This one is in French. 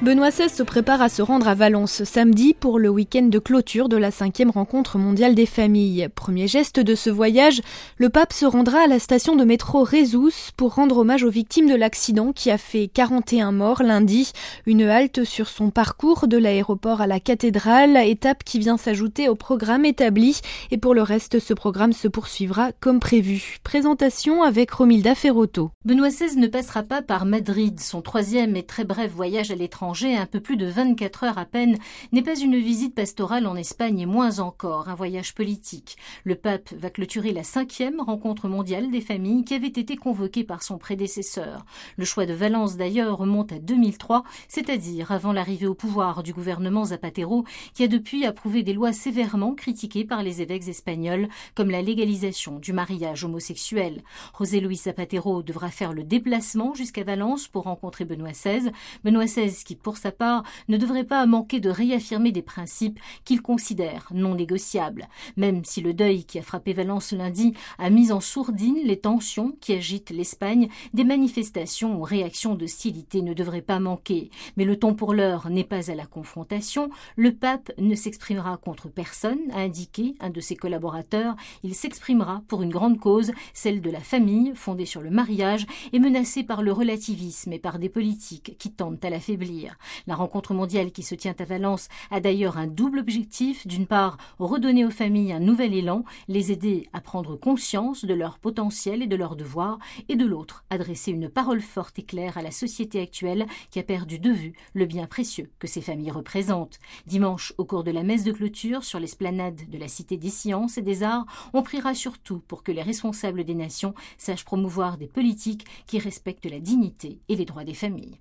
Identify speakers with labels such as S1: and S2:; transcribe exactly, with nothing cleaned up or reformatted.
S1: Benoît seize se prépare à se rendre à Valence samedi pour le week-end de clôture de la cinquième rencontre mondiale des familles. Premier geste de ce voyage, le pape se rendra à la station de métro Rezus pour rendre hommage aux victimes de l'accident qui a fait quarante et un morts lundi. Une halte sur son parcours de l'aéroport à la cathédrale, étape qui vient s'ajouter au programme établi. Et pour le reste, ce programme se poursuivra comme prévu. Présentation avec Romilda Ferrotto.
S2: Benoît seize ne passera pas par Madrid. Son troisième et très bref voyage à l'étranger, un peu plus de vingt-quatre heures à peine, n'est pas une visite pastorale en Espagne et moins encore un voyage politique. Le pape va clôturer la cinquième rencontre mondiale des familles qui avait été convoquée par son prédécesseur. Le choix de Valence d'ailleurs remonte à deux mille trois, c'est-à-dire avant l'arrivée au pouvoir du gouvernement Zapatero, qui a depuis approuvé des lois sévèrement critiquées par les évêques espagnols, comme la légalisation du mariage homosexuel. José Luis Zapatero devra faire le déplacement jusqu'à Valence pour rencontrer Benoît seize. Benoît seize qui, pour sa part, ne devrait pas manquer de réaffirmer des principes qu'il considère non négociables. Même si le deuil qui a frappé Valence lundi a mis en sourdine les tensions qui agitent l'Espagne, des manifestations ou réactions d'hostilité ne devraient pas manquer. Mais le ton pour l'heure n'est pas à la confrontation. Le pape ne s'exprimera contre personne, a indiqué un de ses collaborateurs. Il s'exprimera pour une grande cause, celle de la famille, fondée sur le mariage et menacée par le relativisme et par des politiques qui tentent à l'affaiblir. La rencontre mondiale qui se tient à Valence a d'ailleurs un double objectif. D'une part, redonner aux familles un nouvel élan, les aider à prendre conscience de leur potentiel et de leurs devoirs, et de l'autre, adresser une parole forte et claire à la société actuelle qui a perdu de vue le bien précieux que ces familles représentent. Dimanche, au cours de la messe de clôture sur l'esplanade de la Cité des Sciences et des Arts, on priera surtout pour que les responsables des nations sachent promouvoir des politiques qui respectent la dignité et les droits des familles.